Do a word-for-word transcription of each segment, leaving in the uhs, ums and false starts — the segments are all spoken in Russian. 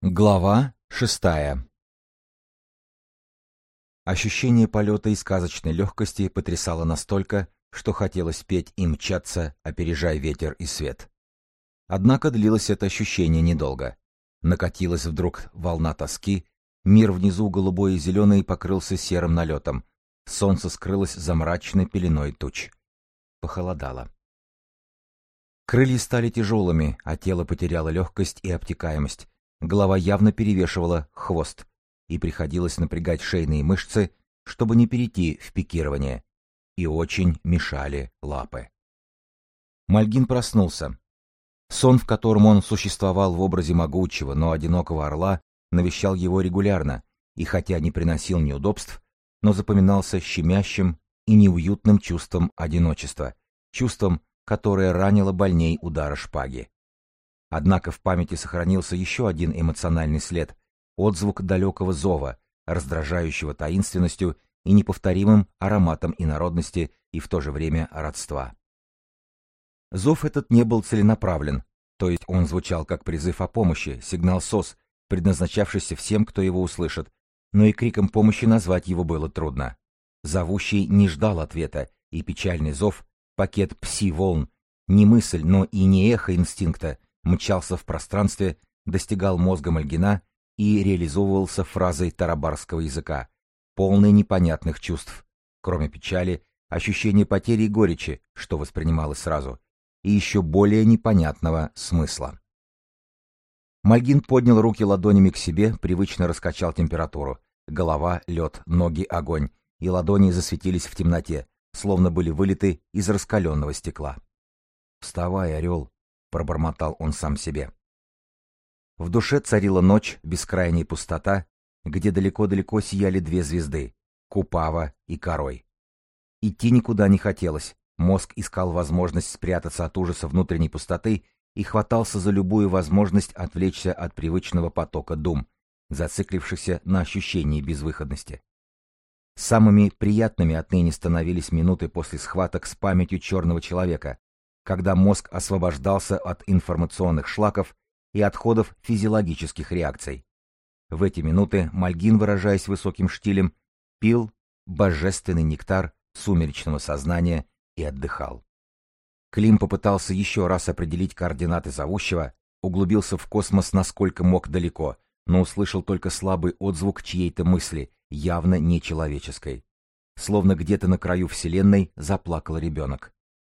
Глава шестая. Ощущение полета и сказочной легкости потрясало настолько, что хотелось петь и мчаться, опережая ветер и свет. Однако длилось это ощущение недолго. Накатилась вдруг волна тоски, мир внизу голубой и зеленый покрылся серым налетом, солнце скрылось за мрачной пеленой туч. Похолодало. Крылья стали тяжелыми, а тело потеряло легкость и обтекаемость. Голова явно перевешивала хвост, и приходилось напрягать шейные мышцы, чтобы не перейти в пикирование, и очень мешали лапы. Мальгин проснулся. Сон, в котором он существовал в образе могучего, но одинокого орла, навещал его регулярно, и хотя не приносил неудобств, но запоминался щемящим и неуютным чувством одиночества, чувством, которое ранило больней удара шпаги. Однако в памяти сохранился еще один эмоциональный след — отзвук далекого зова, раздражающего таинственностью и неповторимым ароматом инородности и в то же время родства. Зов этот не был целенаправлен, то есть он звучал как призыв о помощи, сигнал СОС, предназначавшийся всем, кто его услышит, но и криком помощи назвать его было трудно. Зовущий не ждал ответа, и печальный зов, пакет пси-волн, не мысль, но и не эхо инстинкта, мчался в пространстве, достигал мозга Мальгина и реализовывался фразой тарабарского языка, полной непонятных чувств, кроме печали, ощущения потери и горечи, что воспринималось сразу, и еще более непонятного смысла. Мальгин поднял руки ладонями к себе, привычно раскачал температуру. Голова — лед, ноги — огонь, и ладони засветились в темноте, словно были вылиты из раскаленного стекла. «Вставай, орел!» — пробормотал он сам себе. В душе царила ночь, бескрайняя пустота, где далеко-далеко сияли две звезды — Купава и Корой. Идти никуда не хотелось, мозг искал возможность спрятаться от ужаса внутренней пустоты и хватался за любую возможность отвлечься от привычного потока дум, зациклившихся на ощущении безвыходности. Самыми приятными отныне становились минуты после схваток с памятью черного человека, когда мозг освобождался от информационных шлаков и отходов физиологических реакций. В эти минуты Мальгин, выражаясь высоким штилем, пил божественный нектар сумеречного сознания и отдыхал. Клим попытался еще раз определить координаты зовущего, углубился в космос насколько мог далеко, но услышал только слабый отзвук чьей-то мысли, явно нечеловеческой. Словно где-то на краю Вселенной заплакал ребенок.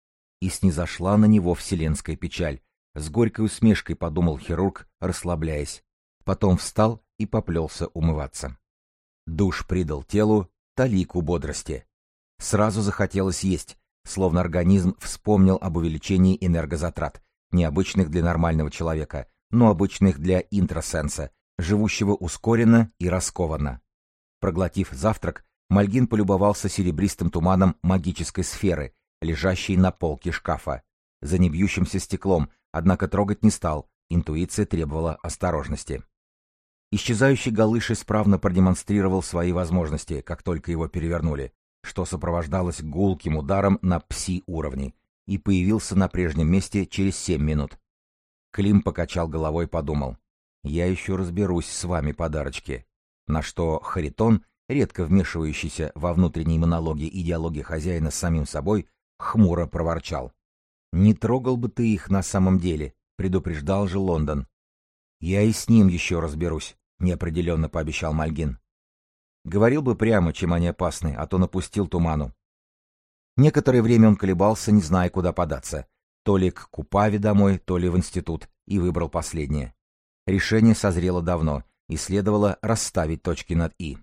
И снизошла на него вселенская печаль. С горькой усмешкой подумал хирург, расслабляясь. Потом встал и поплелся умываться. Душ придал телу талику бодрости. Сразу захотелось есть, словно организм вспомнил об увеличении энергозатрат, необычных для нормального человека, но обычных для интрасенса, живущего ускоренно и раскованно. Проглотив завтрак, Мальгин полюбовался серебристым туманом магической сферы, лежащей на полке шкафа, за небьющимся стеклом, однако трогать не стал, интуиция требовала осторожности. Исчезающий галыш исправно продемонстрировал свои возможности, как только его перевернули, что сопровождалось гулким ударом на пси-уровне, и появился на прежнем месте через семь минут. Клим покачал головой, подумал: «Я еще разберусь с вами, подарочки», на что Харитон, редко вмешивающийся во внутренние монологи и диалоги хозяина с самим собой, хмуро проворчал: «Не трогал бы ты их на самом деле», — предупреждал же Лондон. «Я и с ним еще разберусь», — неопределенно пообещал Мальгин. Говорил бы прямо, чем они опасны, а то напустил туману. Некоторое время он колебался, не зная, куда податься. То ли к Купаве домой, то ли в институт, и выбрал последнее. Решение созрело давно, и следовало расставить точки над «и».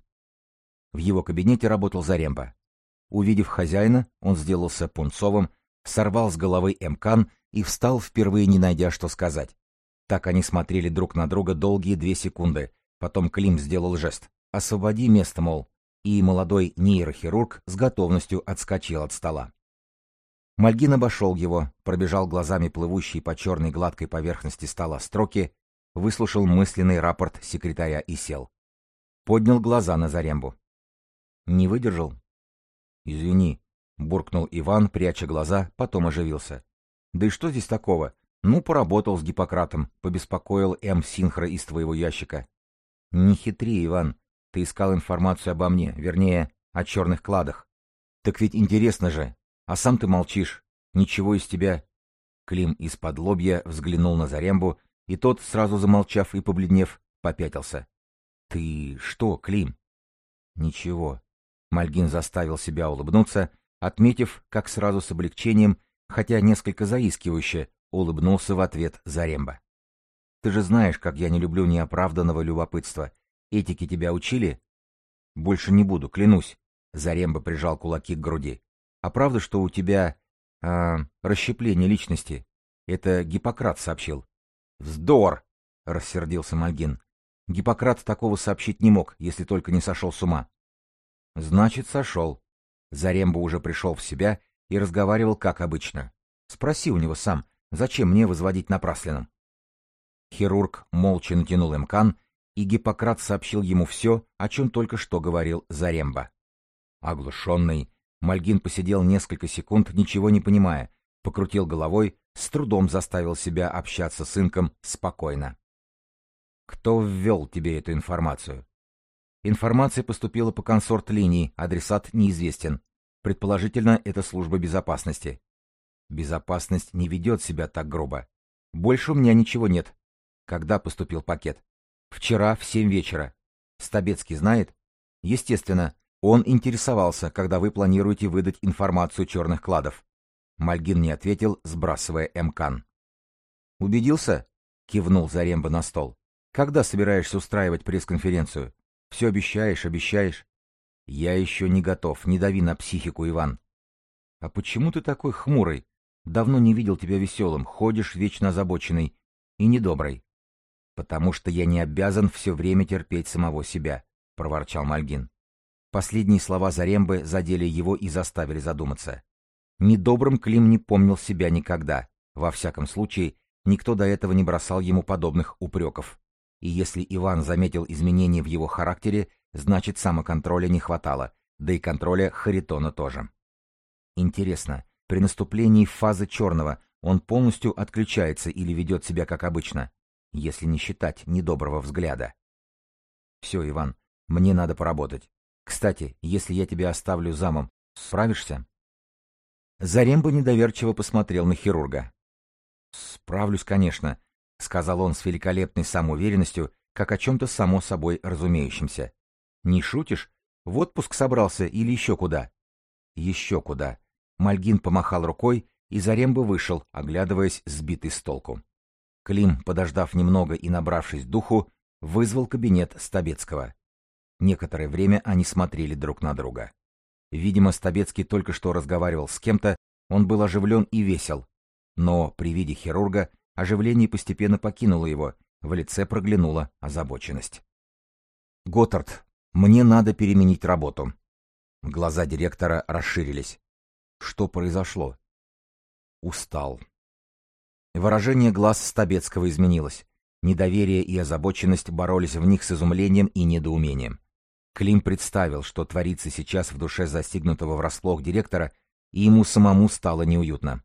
В его кабинете работал Заремба. Увидев хозяина, он сделался пунцовым, сорвал с головы эмкан и встал, впервые не найдя, что сказать. Так они смотрели друг на друга долгие две секунды. Потом Клим сделал жест: «Освободи место, мол», и молодой нейрохирург с готовностью отскочил от стола. Мальгин обошел его, пробежал глазами плывущие по черной гладкой поверхности стола строки, выслушал мысленный рапорт секретаря и сел. Поднял глаза на Зарембу. «Не выдержал?» «Извини», — буркнул Иван, пряча глаза, потом оживился. «Да и что здесь такого? Ну, поработал с Гиппократом, побеспокоил М. Синхра из твоего ящика. Не хитри, Иван. Ты искал информацию обо мне, вернее, о черных кладах. Так ведь интересно же. А сам ты молчишь. Ничего из тебя. Клим из-под лобья взглянул на Зарембу, и тот, сразу замолчав и побледнев, попятился. Ты что, Клим? Ничего. Мальгин заставил себя улыбнуться, отметив, как сразу с облегчением, хотя несколько заискивающе, улыбнулся в ответ Заремба. Ты же знаешь, как я не люблю неоправданного любопытства. Этики тебя учили? Больше не буду, клянусь. Заремба прижал кулаки к груди. А правда, что у тебя... А, расщепление личности? Это Гиппократ сообщил. Вздор! Рассердился Мальгин. Гиппократ такого сообщить не мог, если только не сошел с ума. Значит, сошел. Заремба уже пришел в себя и разговаривал как обычно. Спроси у него сам, зачем мне возводить напраслину? Хирург молча натянул эмкан, и Гиппократ сообщил ему все, о чем только что говорил Заремба. Оглушенный, Мальгин посидел несколько секунд, ничего не понимая, покрутил головой, с трудом заставил себя общаться с инком спокойно. «Кто ввел тебе эту информацию?» «Информация поступила по консорт-линии, адресат неизвестен. Предположительно, это служба безопасности». «Безопасность не ведет себя так грубо. Больше у меня ничего нет». «Когда поступил пакет?» «Вчера в семь вечера». «Стабецкий знает?» «Естественно. Он интересовался, когда вы планируете выдать информацию черных кладов». Мальгин не ответил, сбрасывая эмкан. «Убедился?» — кивнул Заремба на стол. «Когда собираешься устраивать пресс-конференцию? Все обещаешь, обещаешь». «Я еще не готов, не дави на психику, Иван». «А почему ты такой хмурый? Давно не видел тебя веселым, ходишь вечно озабоченный и недобрый». «Потому что я не обязан все время терпеть самого себя», — проворчал Мальгин. Последние слова Зарембы задели его и заставили задуматься. Недобрым Клим не помнил себя никогда. Во всяком случае, никто до этого не бросал ему подобных упреков. И если Иван заметил изменения в его характере, значит, самоконтроля не хватало, да и контроля Харитона тоже. Интересно, при наступлении фазы черного он полностью отключается или ведет себя как обычно, если не считать недоброго взгляда? Все, Иван, мне надо поработать. Кстати, если я тебя оставлю замом, справишься? Заремба недоверчиво посмотрел на хирурга. «Справлюсь, конечно», — сказал он с великолепной самоуверенностью, как о чем-то само собой разумеющемся. «Не шутишь? В отпуск собрался или еще куда?» «Еще куда». Мальгин помахал рукой, и Заремба вышел, оглядываясь сбитый с толку. Клим, подождав немного и набравшись духу, вызвал кабинет Стабецкого. Некоторое время они смотрели друг на друга. Видимо, Стабецкий только что разговаривал с кем-то, он был оживлен и весел. Но при виде хирурга оживление постепенно покинуло его, в лице проглянула озабоченность. «Готтард, мне надо переменить работу». Глаза директора расширились. Что произошло? Устал. Выражение глаз Стабецкого изменилось. Недоверие и озабоченность боролись в них с изумлением и недоумением. Клим представил, что творится сейчас в душе застигнутого врасплох директора, и ему самому стало неуютно.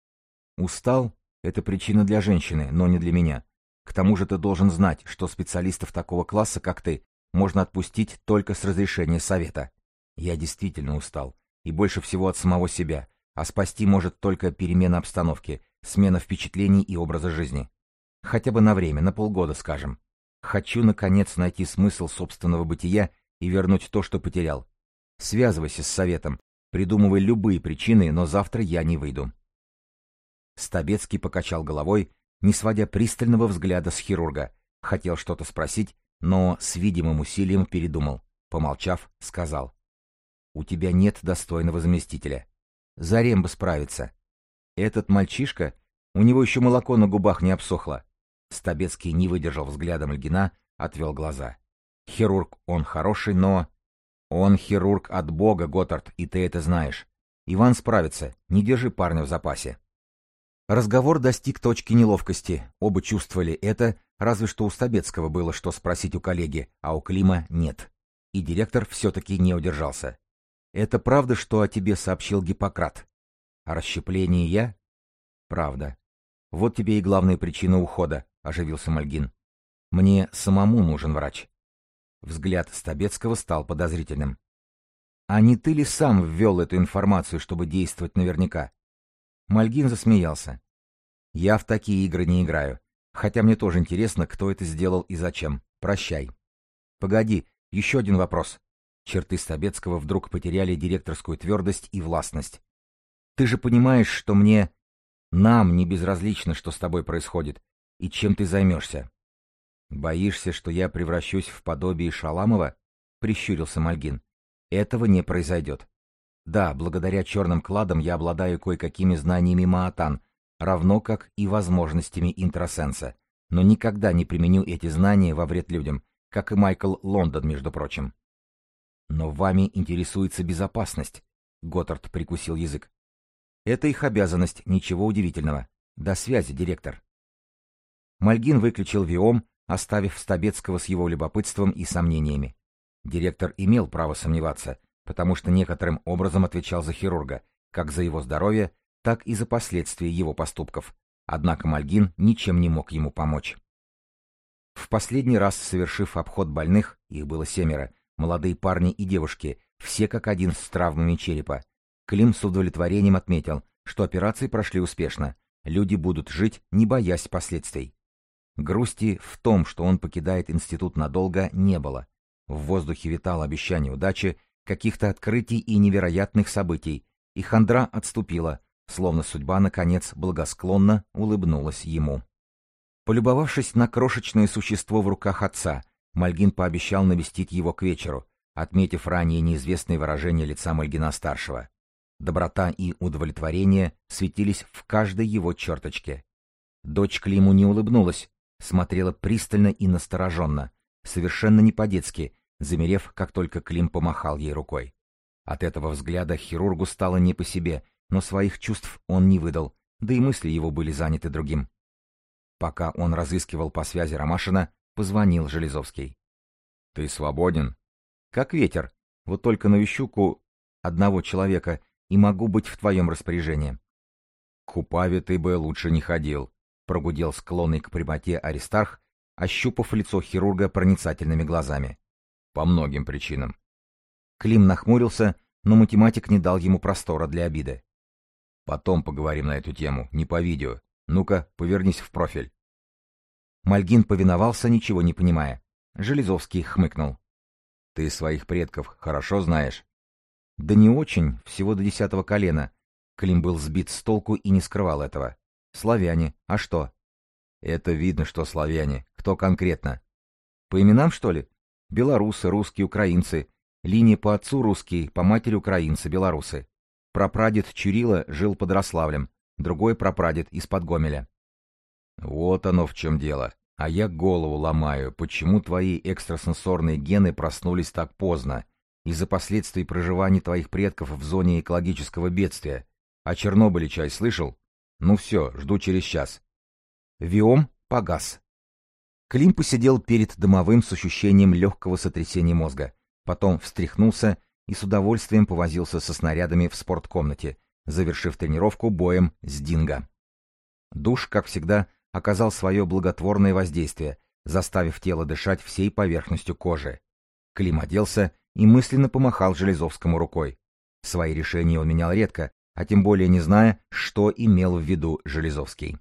«Устал — это причина для женщины, но не для меня. К тому же ты должен знать, что специалистов такого класса, как ты, можно отпустить только с разрешения совета. Я действительно устал, и больше всего от самого себя, а спасти может только перемена обстановки, смена впечатлений и образа жизни. Хотя бы на время, на полгода, скажем. Хочу, наконец, найти смысл собственного бытия и вернуть то, что потерял. Связывайся с советом, придумывай любые причины, но завтра я не выйду». Стабецкий покачал головой, не сводя пристального взгляда с хирурга. Хотел что-то спросить, но с видимым усилием передумал. Помолчав, сказал: «У тебя нет достойного заместителя. Заремба справится. Этот мальчишка, у него еще молоко на губах не обсохло». Стабецкий не выдержал взглядом Ильгина, отвел глаза. «Хирург он хороший, но...» «Он хирург от бога, Готтард, и ты это знаешь. Иван справится, не держи парня в запасе». Разговор достиг точки неловкости, оба чувствовали это, разве что у Стабецкого было что спросить у коллеги, а у Клима нет. И директор все-таки не удержался. «Это правда, что о тебе сообщил Гиппократ? О расщеплении я?» «Правда. Вот тебе и главная причина ухода, оживился Мальгин. Мне самому нужен врач. Взгляд Стабецкого стал подозрительным. А не ты ли сам ввел эту информацию, чтобы действовать наверняка? Мальгин засмеялся. Я в такие игры не играю. Хотя мне тоже интересно, кто это сделал и зачем. Прощай. Погоди, еще один вопрос. Черты Стабецкого вдруг потеряли директорскую твердость и властность. Ты же понимаешь, что мне... Нам не безразлично, что с тобой происходит, и чем ты займешься. Боишься, что я превращусь в подобие Шаламова? Прищурился Мальгин. Этого не произойдет. Да, благодаря черным кладам я обладаю кое-какими знаниями Маатан, равно как и возможностями интросенса, но никогда не применю эти знания во вред людям, как и Майкл Лондон, между прочим. Но вами интересуется безопасность, Готтард прикусил язык. Это их обязанность, ничего удивительного. До связи, директор. Мальгин выключил Виом, оставив Стабецкого с его любопытством и сомнениями. Директор имел право сомневаться, потому что некоторым образом отвечал за хирурга, как за его здоровье, так и за последствия его поступков. Однако Мальгин ничем не мог ему помочь. В последний раз, совершив обход больных, их было семеро, молодые парни и девушки, все как один с травмами черепа, Клим с удовлетворением отметил, что операции прошли успешно, люди будут жить, не боясь последствий. Грусти в том, что он покидает институт надолго, не было. В воздухе витало обещание удачи, каких-то открытий и невероятных событий, и хандра отступила, словно судьба, наконец, благосклонно улыбнулась ему. Полюбовавшись на крошечное существо в руках отца, Мальгин пообещал навестить его к вечеру, отметив ранее неизвестное выражение лица Мальгина-старшего. Доброта и удовлетворение светились в каждой его черточке. Дочь Климу не улыбнулась, смотрела пристально и настороженно, совершенно не по-детски, замерев, как только Клим помахал ей рукой. От этого взгляда хирургу стало не по себе, но своих чувств он не выдал, да и мысли его были заняты другим. Пока он разыскивал по связи Ромашина, позвонил Железовский. — Ты свободен? — Как ветер. Вот только навещу ку... одного человека и могу быть в твоем распоряжении. — К Купаве ты бы лучше не ходил, — прогудел склонный к прямоте Аристарх, ощупав лицо хирурга проницательными глазами. — По многим причинам. Клим нахмурился, но математик не дал ему простора для обиды. — Потом поговорим на эту тему, не по видео. Ну-ка, повернись в профиль. Мальгин повиновался, ничего не понимая. Железовский хмыкнул. — Ты своих предков хорошо знаешь? — Да не очень, всего до десятого колена. Клим был сбит с толку и не скрывал этого. — Славяне, а что? — Это видно, что славяне. Кто конкретно? — По именам, что ли? Белорусы, русские, украинцы. Линия по отцу русский, по матери украинцы, белорусы. Прапрадед Чурила жил под Рославлем, другой прапрадед из-под Гомеля. — Вот оно в чем дело. А я голову ломаю, почему твои экстрасенсорные гены проснулись так поздно, из-за последствий проживания твоих предков в зоне экологического бедствия. О Чернобыле чай слышал? Ну все, жду через час. Виом погас. Клим посидел перед домовым с ощущением легкого сотрясения мозга, потом встряхнулся и с удовольствием повозился со снарядами в спорткомнате, завершив тренировку боем с Динго. Душ, как всегда, оказал свое благотворное воздействие, заставив тело дышать всей поверхностью кожи. Клим оделся и мысленно помахал Железовскому рукой. Свои решения он менял редко, а тем более не зная, что имел в виду Железовский.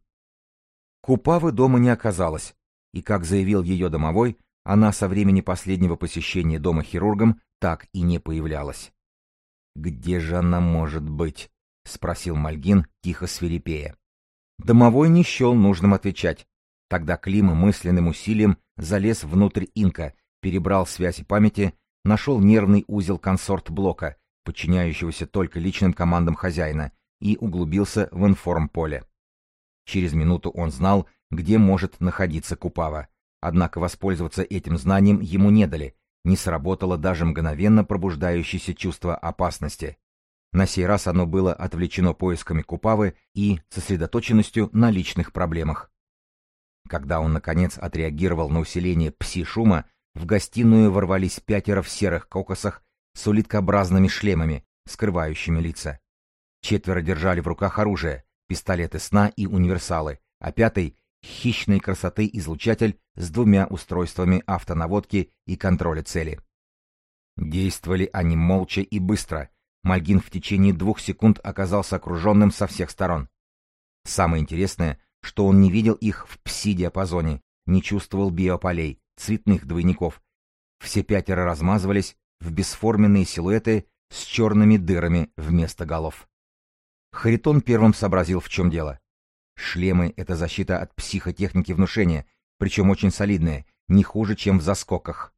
Купавы дома не оказалось, и, как заявил ее домовой, она со времени последнего посещения дома хирургом так и не появлялась. «Где же она может быть?» — спросил Мальгин, тихо свирепея. Домовой не счел нужным отвечать. Тогда Клим мысленным усилием залез внутрь инка, перебрал связи памяти, нашел нервный узел консорт-блока, подчиняющегося только личным командам хозяина, и углубился в информполе. Через минуту он знал, где может находиться Купава, однако воспользоваться этим знанием ему не дали, не сработало даже мгновенно пробуждающееся чувство опасности. На сей раз оно было отвлечено поисками Купавы и сосредоточенностью на личных проблемах. Когда он, наконец, отреагировал на усиление пси-шума, в гостиную ворвались пятеро в серых кокосах с улиткообразными шлемами, скрывающими лица. Четверо держали в руках оружие, пистолеты сна и универсалы, а пятый — хищной красоты излучатель с двумя устройствами автонаводки и контроля цели. Действовали они молча и быстро. Мальгин в течение двух секунд оказался окруженным со всех сторон. Самое интересное, что он не видел их в пси-диапазоне, не чувствовал биополей, цветных двойников. Все пятеро размазывались в бесформенные силуэты с черными дырами вместо голов. Харитон первым сообразил, в чем дело. Шлемы — это защита от психотехники внушения, причем очень солидная, не хуже, чем в заскоках.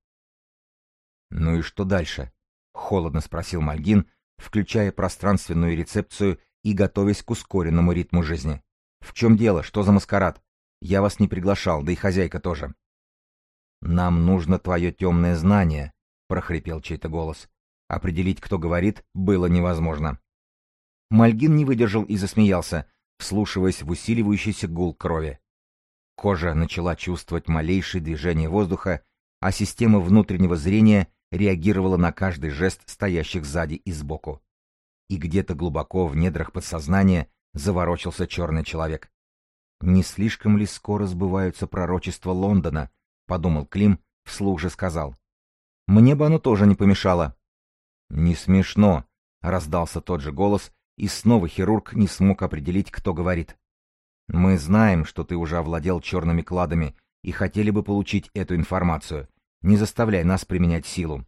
«Ну и что дальше?» — холодно спросил Мальгин, включая пространственную рецепцию и готовясь к ускоренному ритму жизни. «В чем дело? Что за маскарад? Я вас не приглашал, да и хозяйка тоже». «Нам нужно твое темное знание», — прохрипел чей-то голос. Определить, кто говорит, было невозможно. Мальгин не выдержал и засмеялся, вслушиваясь в усиливающийся гул крови. Кожа начала чувствовать малейшие движения воздуха, а система внутреннего зрения реагировала на каждый жест стоящих сзади и сбоку. И где-то глубоко в недрах подсознания заворочился черный человек. «Не слишком ли скоро сбываются пророчества Лондона?» — подумал Клим, вслух же сказал. «Мне бы оно тоже не помешало». «Не смешно», — раздался тот же голос, и снова хирург не смог определить, кто говорит. «Мы знаем, что ты уже овладел черными кладами, и хотели бы получить эту информацию. Не заставляй нас применять силу».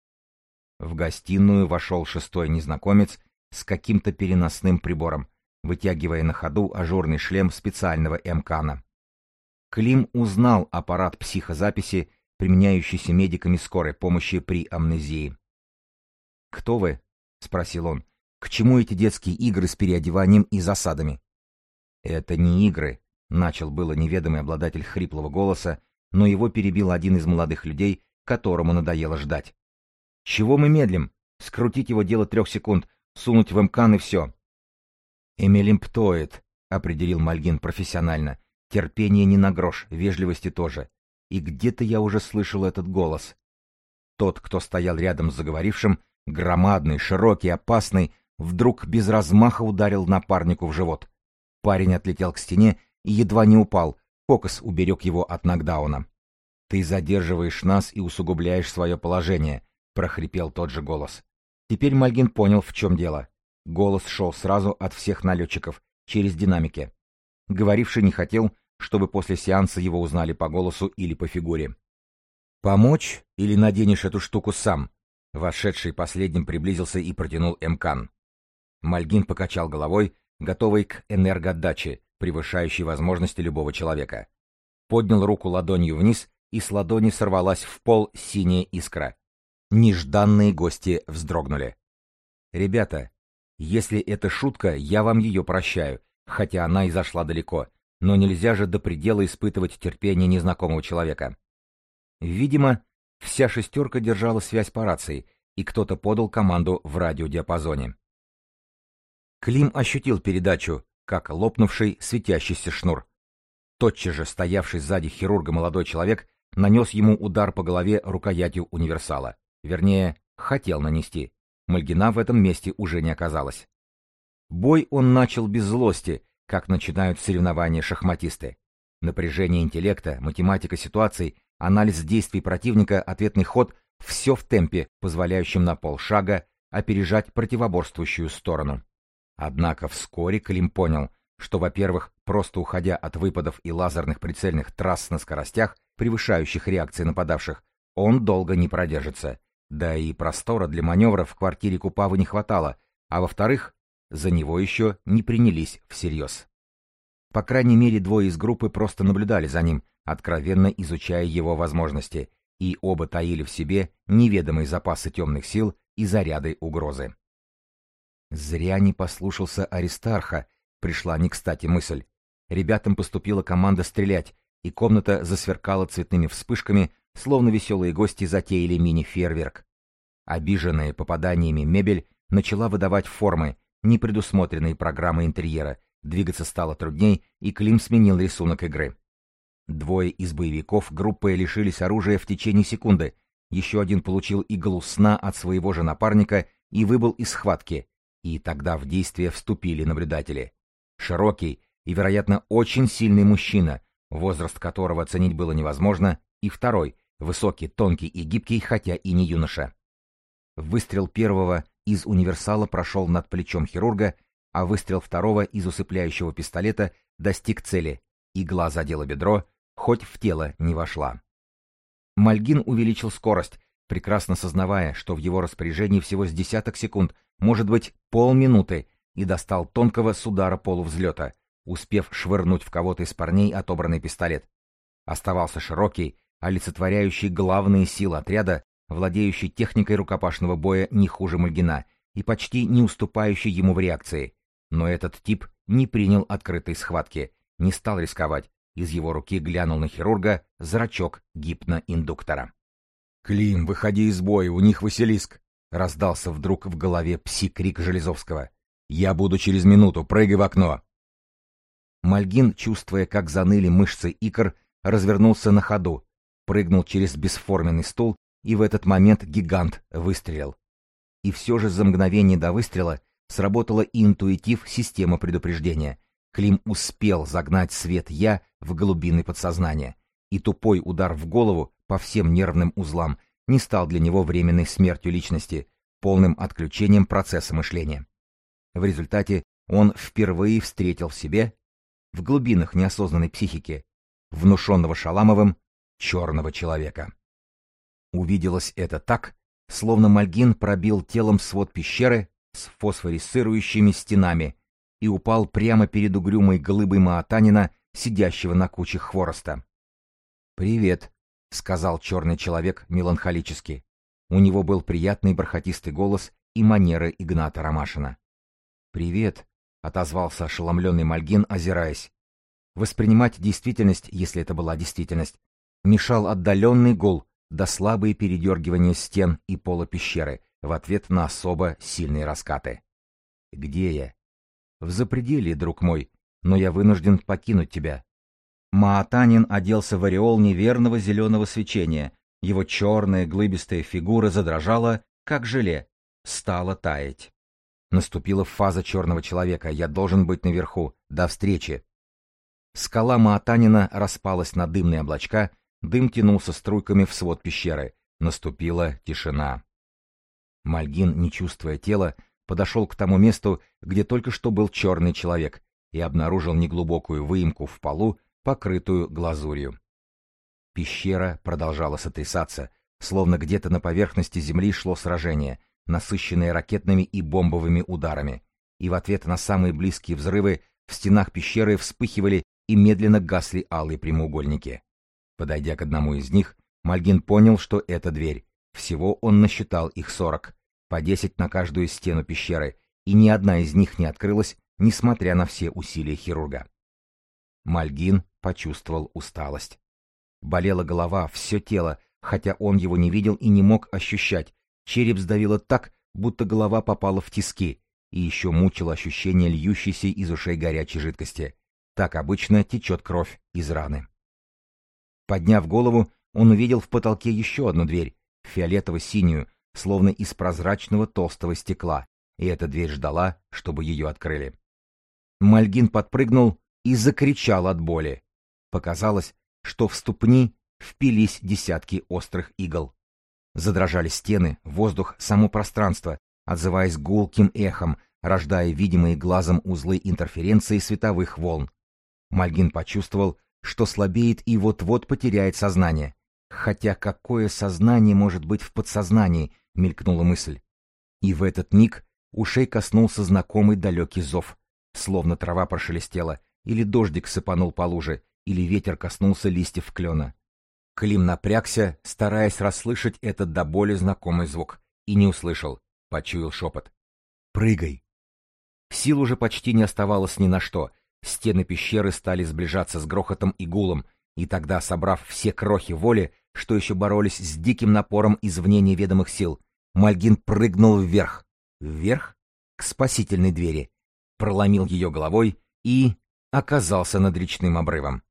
В гостиную вошел шестой незнакомец с каким-то переносным прибором, вытягивая на ходу ажурный шлем специального эмкана. Клим узнал аппарат психозаписи, применяющийся медиками скорой помощи при амнезии. «Кто вы?» — спросил он. «К чему эти детские игры с переодеванием и засадами?» «Это не игры», — начал было неведомый обладатель хриплого голоса, но его перебил один из молодых людей, которому надоело ждать. «Чего мы медлим? Скрутить его дело трех секунд, сунуть в эмкан и все». «Эмилимптоид», — определил Мальгин профессионально. «Терпение не на грош, вежливости тоже. И где-то я уже слышал этот голос». Тот, кто стоял рядом с заговорившим, громадный, широкий, опасный, вдруг без размаха ударил напарнику в живот. Парень отлетел к стене и едва не упал, фокус уберег его от нокдауна. «Ты задерживаешь нас и усугубляешь свое положение», — прохрипел тот же голос. Теперь Мальгин понял, в чем дело. Голос шел сразу от всех налетчиков, через динамики. Говоривший не хотел, чтобы после сеанса его узнали по голосу или по фигуре. «Помочь или наденешь эту штуку сам?» Вошедший последним приблизился и протянул эмкан. Мальгин покачал головой, готовый к энергоотдаче, превышающей возможности любого человека. Поднял руку ладонью вниз, и с ладони сорвалась в пол синяя искра. Нежданные гости вздрогнули. «Ребята, если это шутка, я вам ее прощаю, хотя она и зашла далеко, но нельзя же до предела испытывать терпение незнакомого человека». Видимо, вся шестерка держала связь по рации, и кто-то подал команду в радиодиапазоне. Клим ощутил передачу, как лопнувший светящийся шнур. Тотчас же стоявший сзади хирурга молодой человек нанес ему удар по голове рукоятью универсала. Вернее, хотел нанести. Мальгина в этом месте уже не оказалось. Бой он начал без злости, как начинают соревнования шахматисты. Напряжение интеллекта, математика ситуаций, анализ действий противника, ответный ход — все в темпе, позволяющем на полшага опережать противоборствующую сторону. Однако вскоре Клим понял, что, во-первых, просто уходя от выпадов и лазерных прицельных трасс на скоростях, превышающих реакции нападавших, он долго не продержится. Да и простора для маневра в квартире Купавы не хватало, а во-вторых, за него еще не принялись всерьез. По крайней мере, двое из группы просто наблюдали за ним, откровенно изучая его возможности, и оба таили в себе неведомые запасы темных сил и заряды угрозы. Зря не послушался Аристарха, пришла не кстати мысль. Ребятам поступила команда стрелять, и комната засверкала цветными вспышками, словно веселые гости затеяли мини-фейерверк. Обиженная попаданиями мебель начала выдавать формы, не предусмотренные программой интерьера, двигаться стало трудней, и Клим сменил рисунок игры. Двое из боевиков группы лишились оружия в течение секунды, еще один получил иглу сна от своего же напарника и выбыл из схватки, и тогда в действие вступили наблюдатели. Широкий, и, вероятно, очень сильный мужчина, возраст которого оценить было невозможно, и второй, высокий, тонкий и гибкий, хотя и не юноша. Выстрел первого из универсала прошел над плечом хирурга, а выстрел второго из усыпляющего пистолета достиг цели. Игла задела бедро, хоть в тело не вошла. Мальгин увеличил скорость, прекрасно сознавая, что в его распоряжении всего с десяток секунд, может быть, полминуты, и достал тонкого с удара полувзлета, успев швырнуть в кого-то из парней отобранный пистолет. Оставался широкий, олицетворяющий главные силы отряда, владеющий техникой рукопашного боя не хуже Мальгина и почти не уступающий ему в реакции. Но этот тип не принял открытой схватки, не стал рисковать. Из его руки глянул на хирурга зрачок гипноиндуктора. «Клим, выходи из боя, у них Василиск!» — раздался вдруг в голове пси-крик Железовского. «Я буду через минуту, прыгай в окно!» Мальгин, чувствуя, как заныли мышцы икр, развернулся на ходу, прыгнул через бесформенный стул, и в этот момент гигант выстрелил. И все же за мгновение до выстрела сработала интуитив система предупреждения. Клим успел загнать свет «я» в глубины подсознания, и тупой удар в голову по всем нервным узлам не стал для него временной смертью личности, полным отключением процесса мышления. В результате он впервые встретил в себе, в глубинах неосознанной психики, внушенного Шаламовым, черного человека. Увиделось это так, словно Мальгин пробил телом свод пещеры с фосфорисцирующими стенами и упал прямо перед угрюмой глыбой Маатанина, сидящего на куче хвороста. «Привет», — сказал черный человек меланхолически. У него был приятный бархатистый голос и манеры Игната Ромашина. «Привет», — отозвался ошеломленный Мальгин, озираясь. Воспринимать действительность, если это была действительность, мешал отдаленный гул да слабые передергивания стен и пола пещеры в ответ на особо сильные раскаты. «Где я?» «В запределье, друг мой, но я вынужден покинуть тебя». Маатанин оделся в ореол неверного зеленого свечения. Его черная глыбистая фигура задрожала, как желе, стала таять. Наступила фаза черного человека. Я должен быть наверху. До встречи. Скала Маатанина распалась на дымные облачка, дым тянулся струйками в свод пещеры. Наступила тишина. Мальгин, не чувствуя тела, подошел к тому месту, где только что был черный человек, и обнаружил неглубокую выемку в полу, покрытую глазурью. Пещера продолжала сотрясаться, словно где-то на поверхности земли шло сражение, насыщенное ракетными и бомбовыми ударами, и в ответ на самые близкие взрывы в стенах пещеры вспыхивали и медленно гасли алые прямоугольники. Подойдя к одному из них, Мальгин понял, что это дверь. Всего он насчитал их сорок, по десять на каждую стену пещеры, и ни одна из них не открылась, несмотря на все усилия хирурга. Мальгин почувствовал усталость. Болела голова, все тело, хотя он его не видел и не мог ощущать. Череп сдавило так, будто голова попала в тиски, и еще мучило ощущение льющейся из ушей горячей жидкости. Так обычно течет кровь из раны. Подняв голову, он увидел в потолке еще одну дверь, фиолетово-синюю, словно из прозрачного толстого стекла, и эта дверь ждала, чтобы ее открыли. Мальгин подпрыгнул и закричал от боли. Показалось, что в ступни впились десятки острых игл. Задрожали стены, воздух, само пространство, отзываясь гулким эхом, рождая видимые глазом узлы интерференции световых волн. Мальгин почувствовал, что слабеет и вот-вот потеряет сознание. Хотя какое сознание может быть в подсознании, мелькнула мысль. И в этот миг ушей коснулся знакомый далекий зов. Словно трава прошелестела, или дождик сыпанул по луже, или ветер коснулся листьев клена. Клим напрягся, стараясь расслышать этот до боли знакомый звук, и не услышал, почуял шепот. «Прыгай!» Сил уже почти не оставалось ни на что. Стены пещеры стали сближаться с грохотом и гулом, и тогда, собрав все крохи воли, что еще боролись с диким напором извне неведомых сил, Мальгин прыгнул вверх. Вверх? К спасительной двери. Проломил ее головой и оказался над речным обрывом.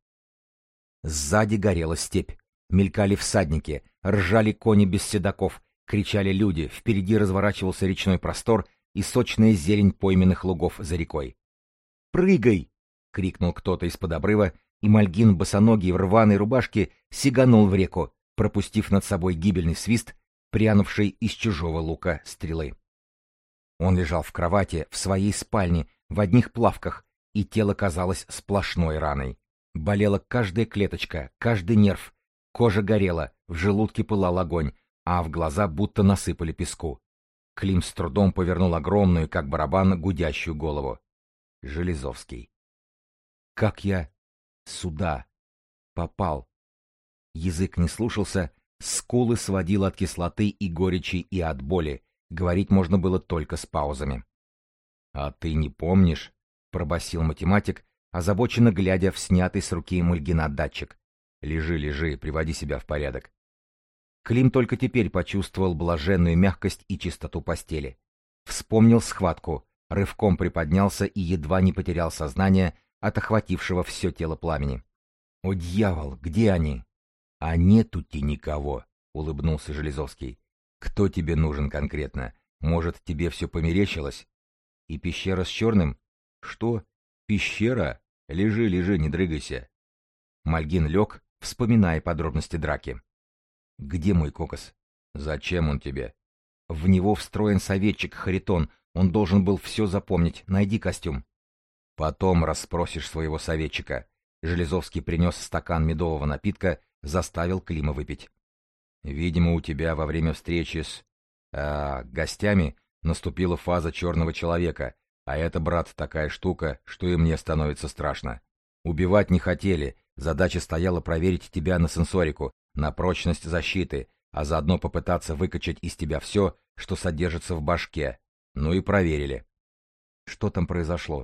Сзади горела степь. Мелькали всадники, ржали кони без седаков, кричали люди, впереди разворачивался речной простор и сочная зелень пойменных лугов за рекой. «Прыгай!» — крикнул кто-то из-под обрыва, и Мальгин, босоногий в рваной рубашке, сиганул в реку, пропустив над собой гибельный свист, прянувший из чужого лука стрелы. Он лежал в кровати в своей спальне в одних плавках, и тело казалось сплошной раной. Болела каждая клеточка, каждый нерв, кожа горела, в желудке пылал огонь, а в глаза будто насыпали песку. Клим с трудом повернул огромную, как барабан, гудящую голову. Железовский. Как я сюда попал? Язык не слушался, скулы сводило от кислоты и горечи и от боли. Говорить можно было только с паузами. — А ты не помнишь? — пробасил математик, озабоченно глядя в снятый с руки Мальгина датчик. — Лежи, лежи, приводи себя в порядок. Клим только теперь почувствовал блаженную мягкость и чистоту постели. Вспомнил схватку, рывком приподнялся и едва не потерял сознание от охватившего все тело пламени. — О, дьявол, где они? — А нету-те никого, — улыбнулся Железовский. — Кто тебе нужен конкретно? Может, тебе все померещилось? — И пещера с черным? — Что? Пещера? Лежи, лежи, не дрыгайся. Мальгин лег, вспоминая подробности драки. — Где мой кокос? — Зачем он тебе? — В него встроен советчик Харитон, он должен был все запомнить, найди костюм. — Потом расспросишь своего советчика. Железовский принес стакан медового напитка, заставил Клима выпить. — Видимо, у тебя во время встречи с... А, гостями наступила фаза черного человека, а это, брат, такая штука, что и мне становится страшно. Убивать не хотели, задача стояла проверить тебя на сенсорику, на прочность защиты, а заодно попытаться выкачать из тебя все, что содержится в башке. Ну и проверили. Что там произошло?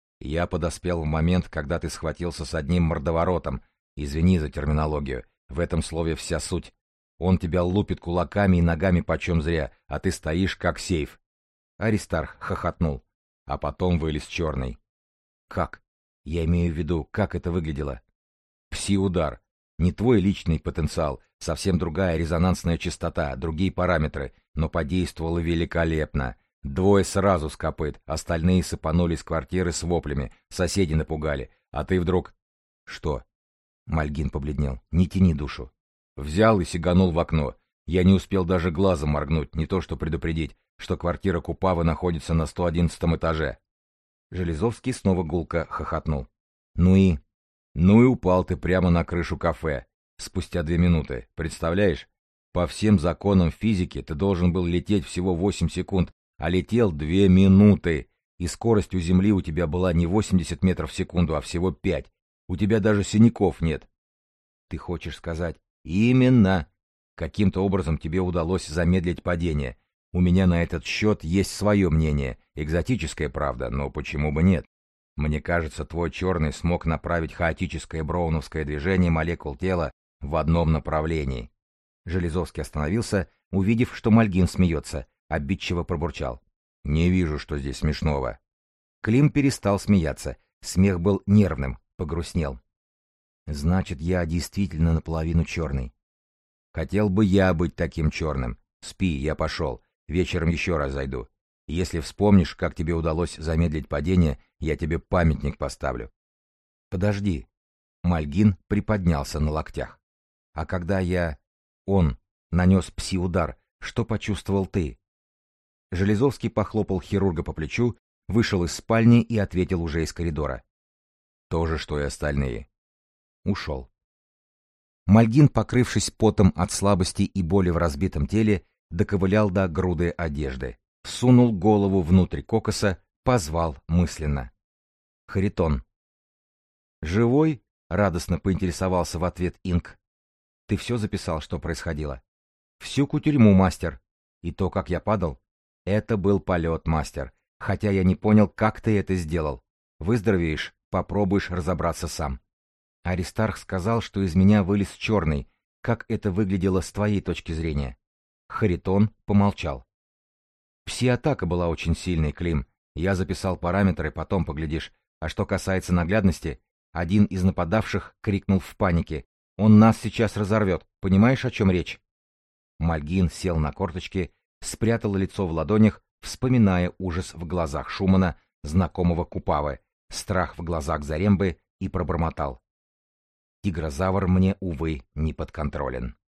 Я подоспел в момент, когда ты схватился с одним мордоворотом. Извини за терминологию, в этом слове вся суть. Он тебя лупит кулаками и ногами почем зря, а ты стоишь как сейф. Аристарх хохотнул, а потом вылез черный. Как? Я имею в виду, как это выглядело? Пси-удар. Не твой личный потенциал, совсем другая резонансная частота, другие параметры, но подействовало великолепно. Двое сразу с копыт, остальные сыпанули из квартиры с воплями, соседи напугали, а ты вдруг... Что? Мальгин побледнел. Не тяни душу. Взял и сиганул в окно. Я не успел даже глазом моргнуть, не то что предупредить, что квартира Купавы находится на сто одиннадцатом этаже. Железовский снова гулко хохотнул. Ну и... Ну и упал ты прямо на крышу кафе. Спустя две минуты. Представляешь? По всем законам физики ты должен был лететь всего восемь секунд, а летел две минуты. И скорость у Земли у тебя была не восемьдесят метров в секунду, а всего пять. У тебя даже синяков нет. Ты хочешь сказать? Именно. Каким-то образом тебе удалось замедлить падение. У меня на этот счет есть свое мнение. Экзотическое, правда, но почему бы нет? Мне кажется, твой черный смог направить хаотическое броуновское движение молекул тела в одном направлении. Железовский остановился, увидев, что Мальгин смеется, обидчиво пробурчал. Не вижу, что здесь смешного. Клим перестал смеяться. Смех был нервным, погрустнел. Значит, я действительно наполовину черный. Хотел бы я быть таким черным. Спи, я пошел. Вечером еще раз зайду. Если вспомнишь, как тебе удалось замедлить падение, я тебе памятник поставлю. Подожди. Мальгин приподнялся на локтях. А когда я... Он нанес пси-удар, что почувствовал ты? Железовский похлопал хирурга по плечу, вышел из спальни и ответил уже из коридора. То же, что и остальные. Ушел. Мальгин, покрывшись потом от слабости и боли в разбитом теле, доковылял до груды одежды, сунул голову внутрь кокоса, позвал мысленно. Харитон. «Живой?» — радостно поинтересовался в ответ Инк. «Ты все записал, что происходило?» «Всю кутерьму, мастер. И то, как я падал?» «Это был полет, мастер. Хотя я не понял, как ты это сделал. Выздоровеешь, попробуешь разобраться сам». Аристарх сказал, что из меня вылез черный. Как это выглядело с твоей точки зрения? Харитон помолчал. Пси-атака была очень сильной, Клим. Я записал параметры, потом поглядишь. А что касается наглядности, один из нападавших крикнул в панике. Он нас сейчас разорвет. Понимаешь, о чем речь? Мальгин сел на корточки, спрятал лицо в ладонях, вспоминая ужас в глазах Шумана, знакомого Купавы, страх в глазах Зарембы и пробормотал. Тигрозавр мне, увы, не подконтролен.